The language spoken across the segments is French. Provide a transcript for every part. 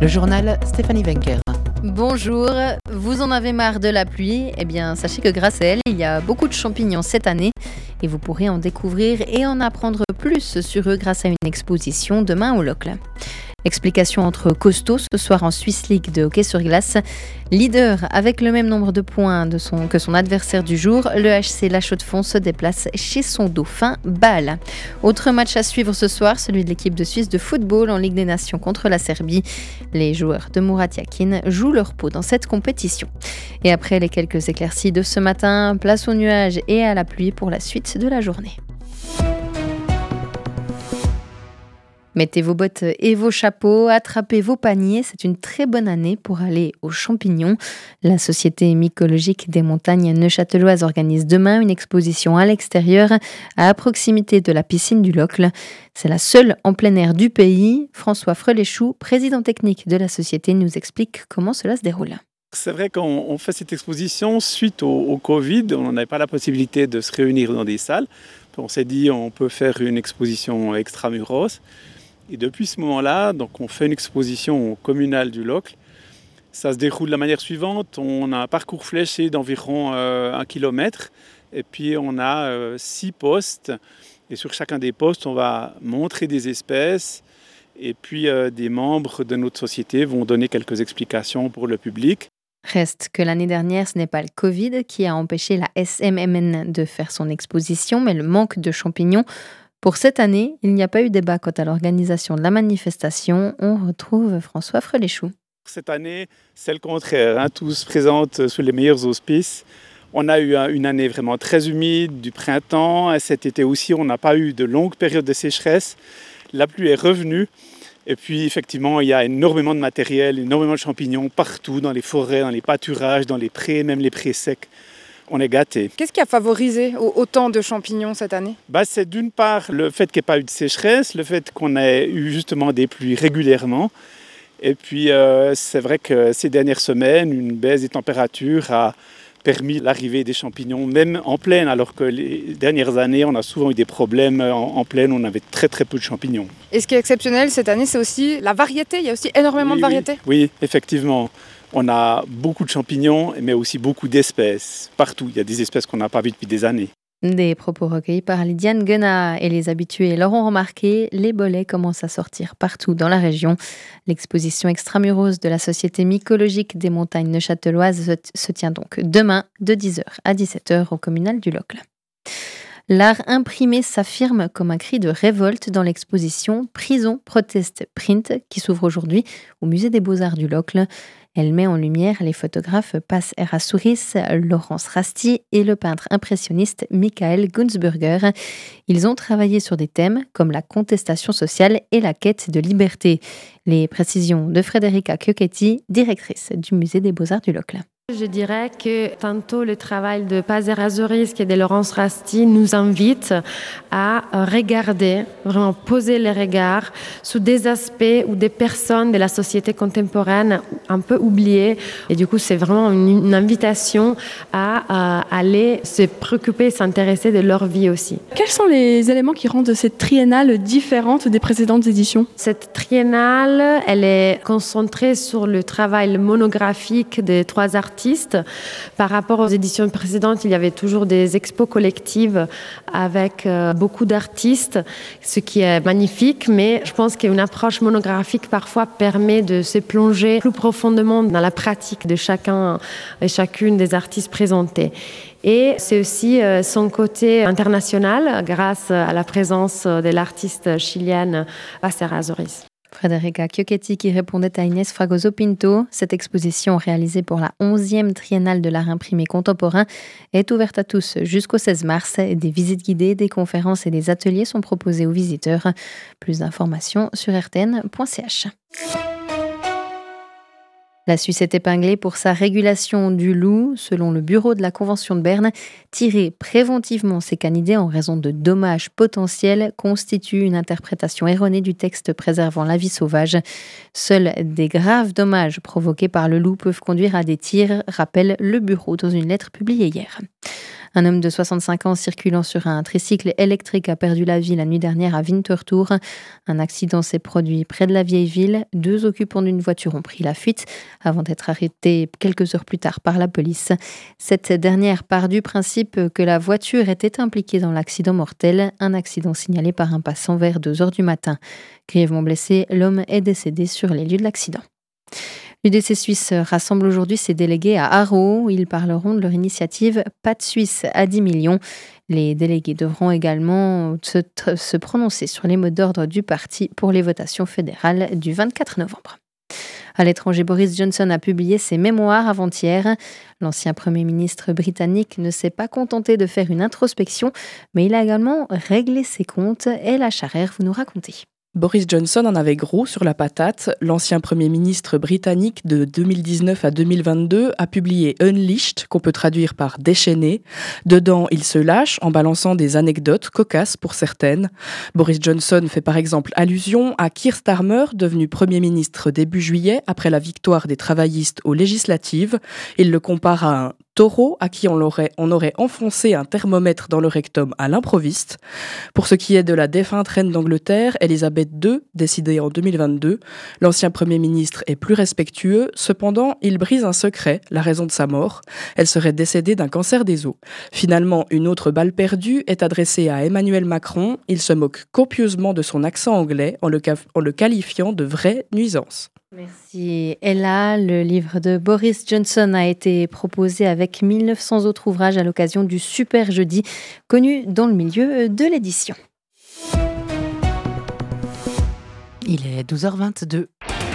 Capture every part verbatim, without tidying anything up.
Le journal Stéphanie Wenker. Bonjour, vous en avez marre de la pluie? Eh bien, sachez que grâce à elle, il y a beaucoup de champignons cette année et vous pourrez en découvrir et en apprendre plus sur eux grâce à une exposition demain au Locle. Explication entre costauds ce soir en Swiss League de hockey sur glace. Leader avec le même nombre de points de son, que son adversaire du jour, le H C La Chaux-de-Fonds se déplace chez son dauphin Bâle. Autre match à suivre ce soir, celui de l'équipe de Suisse de football en Ligue des Nations contre la Serbie. Les joueurs de Murat Yakin jouent leur peau dans cette compétition. Et après les quelques éclaircies de ce matin, place aux nuages et à la pluie pour la suite de la journée. Mettez vos bottes et vos chapeaux, attrapez vos paniers, c'est une très bonne année pour aller aux champignons. La Société mycologique des montagnes neuchâteloises organise demain une exposition à l'extérieur, à proximité de la piscine du Locle. C'est la seule en plein air du pays. François Freléchou, président technique de la Société, nous explique comment cela se déroule. C'est vrai qu'on fait cette exposition suite au, au Covid. On n'avait pas la possibilité de se réunir dans des salles. On s'est dit on peut faire une exposition extramuros. Et depuis ce moment-là, donc on fait une exposition communale du Locle. Ça se déroule de la manière suivante. On a un parcours fléché d'environ euh, un kilomètre. Et puis on a euh, six postes. Et sur chacun des postes, on va montrer des espèces. Et puis euh, des membres de notre société vont donner quelques explications pour le public. Reste que l'année dernière, ce n'est pas le Covid qui a empêché la S M M N de faire son exposition, mais le manque de champignons. Pour cette année, il n'y a pas eu débat quant à l'organisation de la manifestation. On retrouve François Freléchou. Cette année, c'est le contraire. Hein. Tout se présente sous les meilleurs auspices. On a eu une année vraiment très humide, du printemps. Et cet été aussi, on n'a pas eu de longues périodes de sécheresse. La pluie est revenue. Et puis, effectivement, il y a énormément de matériel, énormément de champignons partout, dans les forêts, dans les pâturages, dans les prés, même les prés secs. On est gâtés. Qu'est-ce qui a favorisé autant de champignons cette année ? bah, C'est d'une part le fait qu'il n'y ait pas eu de sécheresse, le fait qu'on ait eu justement des pluies régulièrement. Et puis, euh, c'est vrai que ces dernières semaines, une baisse des températures a permis l'arrivée des champignons, même en plaine, alors que les dernières années, on a souvent eu des problèmes en, en plaine, on avait très très peu de champignons. Et ce qui est exceptionnel cette année, c'est aussi la variété. Il y a aussi énormément oui, de variétés. Oui, oui, effectivement. On a beaucoup de champignons, mais aussi beaucoup d'espèces. Partout, il y a des espèces qu'on n'a pas vues depuis des années. Des propos recueillis par Lydiane Guenat et les habitués l'auront remarqué, les bolets commencent à sortir partout dans la région. L'exposition extramuros de la Société mycologique des montagnes neuchâteloises se tient donc demain de dix heures à dix-sept heures au communal du Locle. L'art imprimé s'affirme comme un cri de révolte dans l'exposition Prison Protest Print qui s'ouvre aujourd'hui au musée des Beaux-Arts du Locle. Elle met en lumière les photographes Paz Errázuriz, Laurence Rasty et le peintre impressionniste Michael Gunzburger. Ils ont travaillé sur des thèmes comme la contestation sociale et la quête de liberté. Les précisions de Frederica Chiocchetti, directrice du musée des Beaux-Arts du Locle. Je dirais que tantôt le travail de Paz Errázuriz et de Laurence Rasty nous invite à regarder, vraiment poser les regards sur des aspects ou des personnes de la société contemporaine un peu oubliées. Et du coup, c'est vraiment une, une invitation à, à aller se préoccuper et s'intéresser de leur vie aussi. Quels sont les éléments qui rendent cette triennale différente des précédentes éditions ? Cette triennale, elle est concentrée sur le travail monographique des trois artistes. Par rapport aux éditions précédentes, il y avait toujours des expos collectives avec euh, beaucoup d'artistes, ce qui est magnifique, mais je pense qu'une approche monographique parfois permet de se plonger plus profondément dans la pratique de chacun et chacune des artistes présentés. Et c'est aussi euh, son côté international grâce à la présence de l'artiste chilienne Paz Errázuriz. Frederica Chiocchetti qui répondait à Inès Fragoso Pinto. Cette exposition réalisée pour la onzième triennale de l'art imprimé contemporain est ouverte à tous jusqu'au seize mars. Des visites guidées, des conférences et des ateliers sont proposés aux visiteurs. Plus d'informations sur r t n point c h. La Suisse est épinglée pour sa régulation du loup. Selon le bureau de la Convention de Berne, tirer préventivement ces canidés en raison de dommages potentiels constitue une interprétation erronée du texte préservant la vie sauvage. Seuls des graves dommages provoqués par le loup peuvent conduire à des tirs, rappelle le bureau dans une lettre publiée hier. Un homme de soixante-cinq ans circulant sur un tricycle électrique a perdu la vie la nuit dernière à Winterthur. Un accident s'est produit près de la vieille ville. Deux occupants d'une voiture ont pris la fuite avant d'être arrêtés quelques heures plus tard par la police. Cette dernière part du principe que la voiture était impliquée dans l'accident mortel, un accident signalé par un passant vers deux heures du matin. Grièvement blessé, l'homme est décédé sur les lieux de l'accident. L'U D C Suisse rassemble aujourd'hui ses délégués à Haro. Ils parleront de leur initiative Pas de Suisse à dix millions. Les délégués devront également se, se prononcer sur les mots d'ordre du parti pour les votations fédérales du vingt-quatre novembre. À l'étranger, Boris Johnson a publié ses mémoires avant-hier. L'ancien Premier ministre britannique ne s'est pas contenté de faire une introspection, mais il a également réglé ses comptes. Et la Charrère, vous nous racontez. Boris Johnson en avait gros sur la patate. L'ancien Premier ministre britannique de deux mille dix-neuf à deux mille vingt-deux a publié Unleashed, qu'on peut traduire par déchaîné. Dedans, il se lâche en balançant des anecdotes cocasses pour certaines. Boris Johnson fait par exemple allusion à Keir Starmer, devenu Premier ministre début juillet après la victoire des travaillistes aux législatives. Il le compare à un taureau à qui on aurait, on aurait enfoncé un thermomètre dans le rectum à l'improviste. Pour ce qui est de la défunte reine d'Angleterre, Elisabeth deux, décédée en deux mille vingt-deux, l'ancien Premier ministre est plus respectueux, cependant il brise un secret, la raison de sa mort. Elle serait décédée d'un cancer des os. Finalement, une autre balle perdue est adressée à Emmanuel Macron. Il se moque copieusement de son accent anglais en le, en le qualifiant de vraie nuisance. Merci Ella. Le livre de Boris Johnson a été proposé avec mille neuf cents autres ouvrages à l'occasion du Super Jeudi, connu dans le milieu de l'édition. Il est douze heures vingt-deux.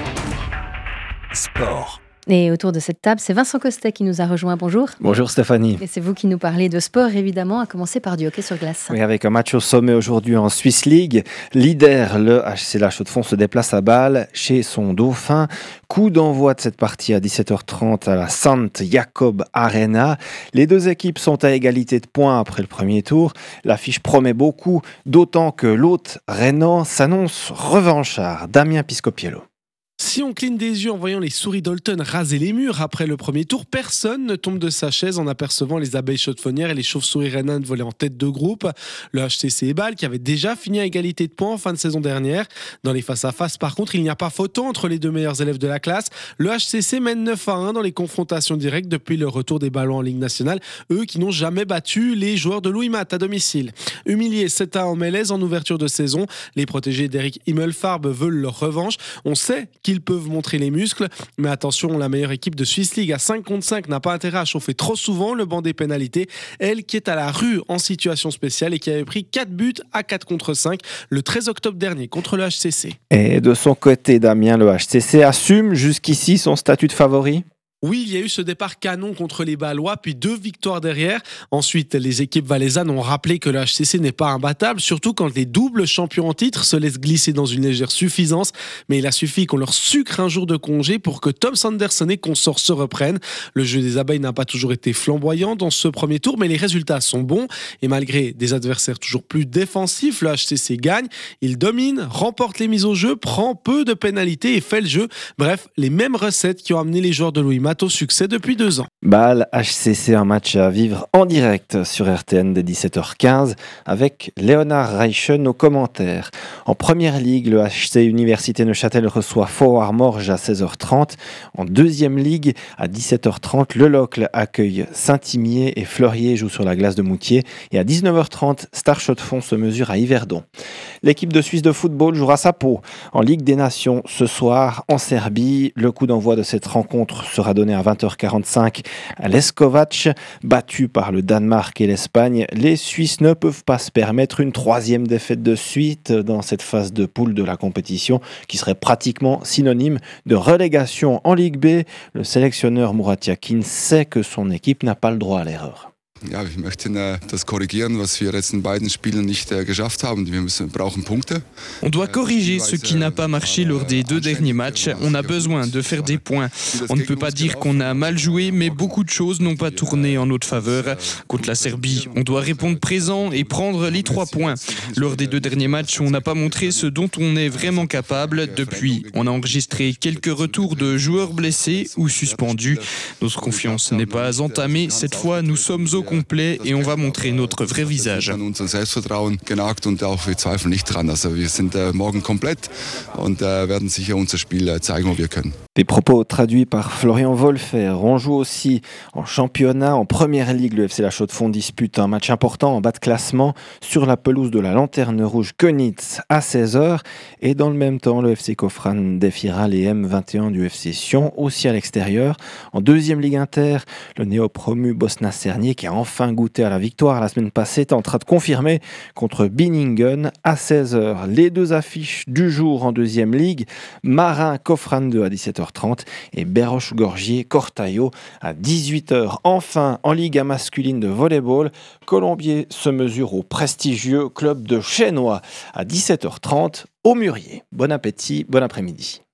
Sport. Et autour de cette table, c'est Vincent Costet qui nous a rejoint. Bonjour. Bonjour Stéphanie. Et c'est vous qui nous parlez de sport, évidemment, à commencer par du hockey sur glace. Oui, avec un match au sommet aujourd'hui en Swiss League. Leader, le H C La Chaux-de-Fonds se déplace à Bâle chez son dauphin. Coup d'envoi de cette partie à dix-sept heures trente à la Sant Jakob Arena. Les deux équipes sont à égalité de points après le premier tour. L'affiche promet beaucoup, d'autant que l'hôte rhénan s'annonce revanchard. Damien Piscopiello. Si on cligne des yeux en voyant les souris Dalton raser les murs après le premier tour, personne ne tombe de sa chaise en apercevant les abeilles chaux-de-fonnières et les chauves-souris rhénanes voler en tête de groupe. Le H C C et Bâle qui avait déjà fini à égalité de points en fin de saison dernière. Dans les face-à-face, par contre, il n'y a pas photo entre les deux meilleurs élèves de la classe. Le H C C mène neuf à un dans les confrontations directes depuis le retour des ballons en Ligue nationale, eux qui n'ont jamais battu les joueurs de Louis Matt à domicile. Humiliés sept à un en Mélèze en ouverture de saison, les protégés d'Eric Himmelfarb veulent leur revanche. On sait qu'ils peuvent montrer les muscles, mais attention, la meilleure équipe de Swiss League à cinq contre cinq n'a pas intérêt à chauffer trop souvent le banc des pénalités, elle qui est à la rue en situation spéciale et qui avait pris quatre buts à quatre contre cinq le treize octobre dernier contre le H C C. Et de son côté, Damien, le H C C assume jusqu'ici son statut de favori ? Oui, il y a eu ce départ canon contre les Bâlois, puis deux victoires derrière. Ensuite, les équipes valaisannes ont rappelé que le H C C n'est pas imbattable, surtout quand les doubles champions en titre se laissent glisser dans une légère suffisance. Mais il a suffi qu'on leur sucre un jour de congé pour que Tom Sanderson et consorts se reprennent. Le jeu des abeilles n'a pas toujours été flamboyant dans ce premier tour, mais les résultats sont bons. Et malgré des adversaires toujours plus défensifs, le H C C gagne. Il domine, remporte les mises au jeu, prend peu de pénalités et fait le jeu. Bref, les mêmes recettes qui ont amené les joueurs de Louis Matt au succès depuis deux ans. Bâle H C C, un match à vivre en direct sur R T N dès dix-sept heures quinze avec Léonard Reichen aux commentaires. En première ligue, le H C Université Neuchâtel reçoit Faux-Armorges à seize heures trente. En deuxième ligue, à dix-sept heures trente, Le Locle accueille Saint-Imier et Fleurier joue sur la glace de Moutier. Et à dix-neuf heures trente, Star Chaux-de-Fonds se mesure à Yverdon. L'équipe de Suisse de football jouera sa peau en Ligue des Nations ce soir en Serbie. Le coup d'envoi de cette rencontre sera donné à vingt heures quarante-cinq à Leskovac. Battu par le Danemark et l'Espagne, les Suisses ne peuvent pas se permettre une troisième défaite de suite dans cette phase de poule de la compétition qui serait pratiquement synonyme de relégation en Ligue B. Le sélectionneur Murat Yakin sait que son équipe n'a pas le droit à l'erreur. Ja, wir möchten äh, das korrigieren, was wir jetzt in beiden Spielen nicht äh, geschafft haben. Wir müssen, brauchen Punkte. On doit corriger ce qui n'a pas marché lors des deux derniers matchs. On a besoin de faire des points. On ne peut pas dire qu'on a mal joué, mais beaucoup de choses n'ont pas tourné en notre faveur. Contre la Serbie, on doit répondre présent et prendre les trois points. Lors des deux derniers matchs, on n'a pas montré ce dont on est vraiment capable. Depuis, on a enregistré quelques retours de joueurs blessés ou suspendus. Notre confiance n'est pas entamée. Cette fois, nous sommes au complet et on va montrer notre vrai visage. Unser Selbstvertrauen genagt und auch wir zweifeln nicht dran. Also wir sind äh, morgen komplett und äh, werden sicher unser Spiel äh, zeigen, wo wir können. Des propos traduits par Florian Wolfer. On joue aussi en championnat, en première ligue. Le F C La Chaux-de-Fonds dispute un match important en bas de classement sur la pelouse de la Lanterne Rouge Könitz à seize heures. Et dans le même temps, le F C Kofran défiera les M vingt et un du F C Sion, aussi à l'extérieur. En deuxième ligue inter, le néo-promu Bosna Cernier, qui a enfin goûté à la victoire la semaine passée, tentera de confirmer contre Binningen à seize heures. Les deux affiches du jour en deuxième ligue, Marin Kofran deux à dix-sept heures trente et Béroche-Gorgier Cortaillot à dix-huit heures. Enfin, en Liga masculine de volleyball, Colombier se mesure au prestigieux club de Chênois à dix-sept heures trente au Murier. Bon appétit, bon après-midi.